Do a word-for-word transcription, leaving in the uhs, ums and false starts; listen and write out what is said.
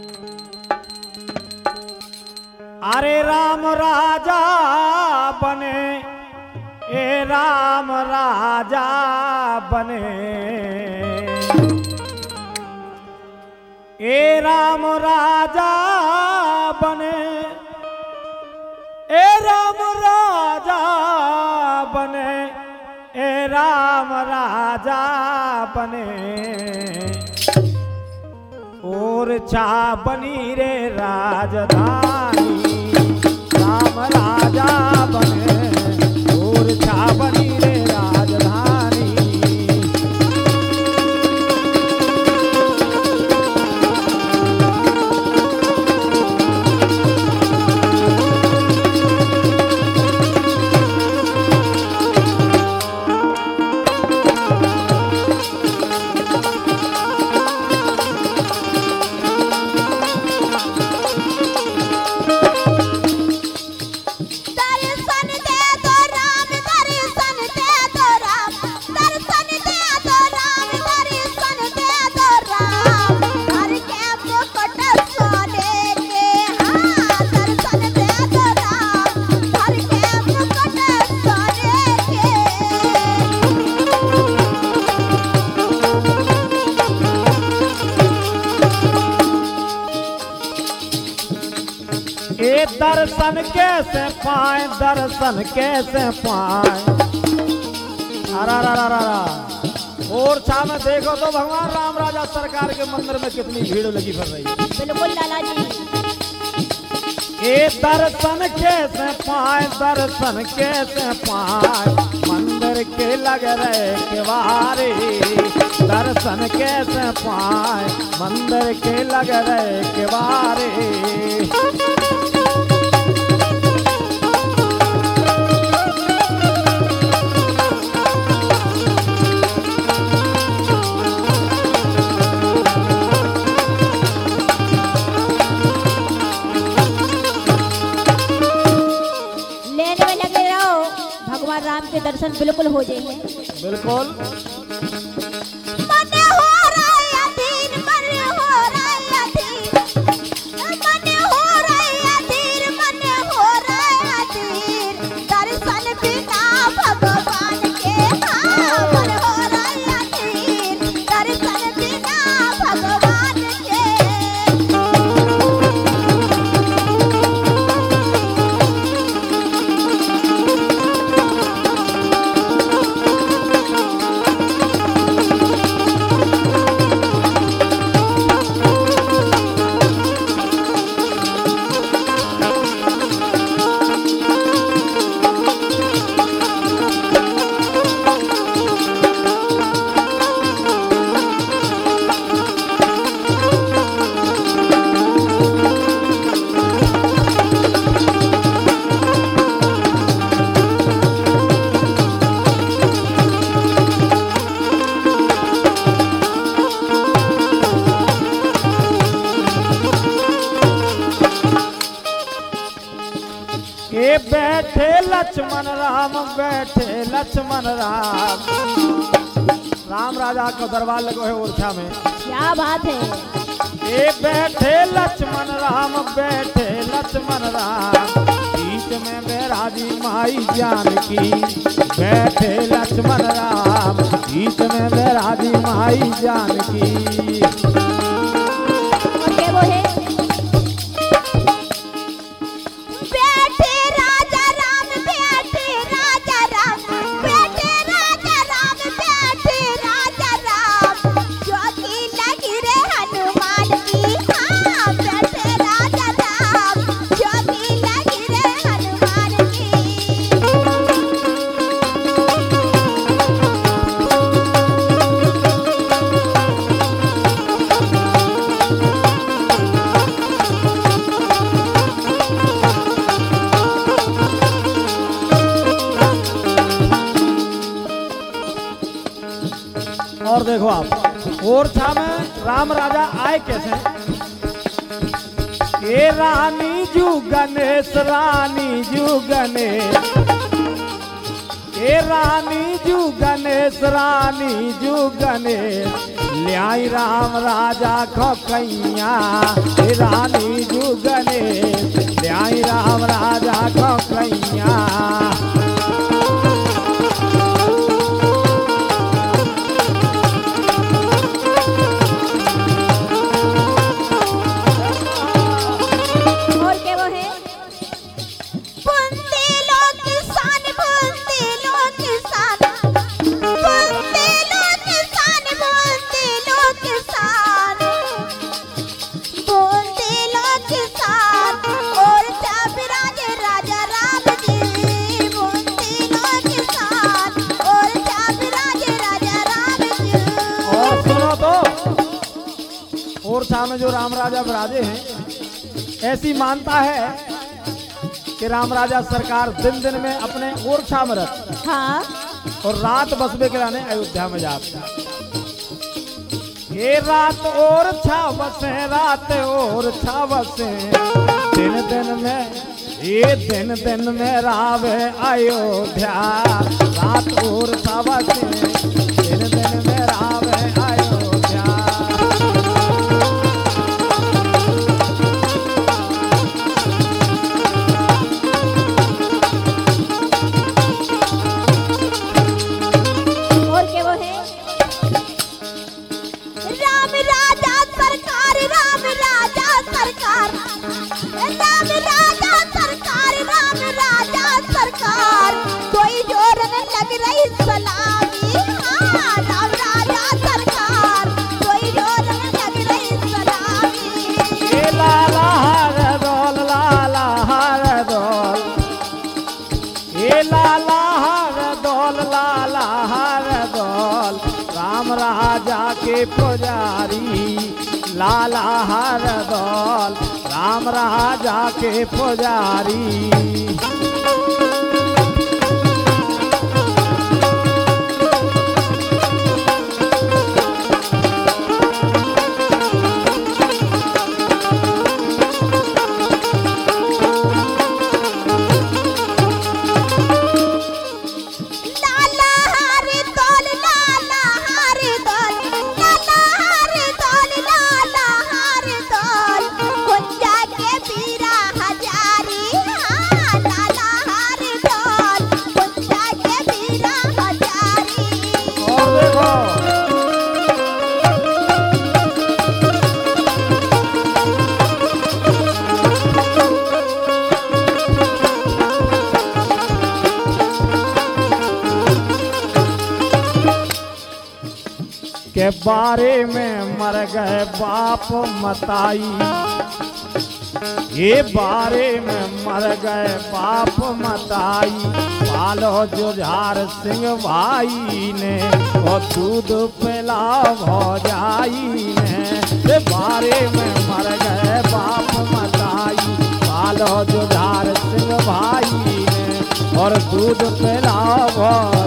अरे राम राजा बने, ए राम राजा बने, ए राम राजा बने, ए राम राजा बने, ए राम राजा बने, और चा बनी रे राजधानी, राम राजा बने, और चा बनी रे राजधानी। ये दर्शन कैसे पाए, दर्शन कैसे पाए। अरा रा रा रा और छा में देखो तो भगवान राम राजा सरकार के मंदिर में कितनी भीड़ लगी फिर रही है। बिल्कुल लाला जी। ये दर्शन कैसे पाए, दर्शन कैसे पाए, मंदिर के लग रहे किवारे, दर्शन कैसे पाए, मंदिर के लग रहे किवारे। राम के दर्शन बिल्कुल हो जाएंगे। बिल्कुल ये बैठे लक्ष्मण राम, बैठे लक्ष्मण राम, राम राजा का दरबार लगो है ओरछा में। क्या बात है। ये बैठे लक्ष्मण राम, बैठे लक्ष्मण राम, बीच में बैराजी माई जानकी, बैठे लक्ष्मण राम, बीच में बैराजी माई जानकी। और क्या वो है? और देखो आप ओरछा में राम राजा आए कैसे। ये रानी जू गणेश, रानी जू गणेश, ये रानी जू गणेश, रानी जू गणेश, ले आई राम राजा खोकैया रानी जुगने ले आई राम राजा खोकैया और क्या वो है? बुंदे लो किसान, बुंदे लो किसान, बुंदे लो किसान, बुंदे लो किसान, बुंदे लो किसान और जब राज राजा राम जी, बुंदे लो किसान और जब राज राजा राम जी। और सुनो तो और सामने जो राम राजा विराजे हैं ऐसी मानता है कि राम राजा सरकार दिन दिन में अपने ओरछा में रहते हाँ और रात बसबे के लाने अयोध्या में जाते ये रात ओरछा बसे रात ओरछा बसे दिन दिन में ये दिन दिन में रावे अयोध्या रात ओरछा बसे दिन दिन में रावे अयोध्या और क्या वो है? राम राजा सरकार, राम राजा सरकार, राम राजा सरकार, राम राजा सरकार कोई जोर न लग रही सलामी। हाँ राम राजा सरकार कोई जोर न लग रही सलामी। ये लाला हर दौल लाला हर दौल ये लाला हर दौल लाला हर दौल राम राजा के पुजारी लाला हर दौल राम राजा के पुजारी लाला हरे दौल, लाला हरे दौल, लाला हरे दौल, लाला हरे दौल कुंजा के पीरा हजारी। हाँ लाला हरे दौल कुंजा के पीरा हजारी। और देखो के बारे में मर गए बाप मताई ये बारे में मर गए बाप मताई पालो जुझार सिंह भाई ने और दूध पिला भौजाई ने ये बारे में मर गए बाप मताई पालो जुझार सिंह भाई ने और दूध पिला भौजाई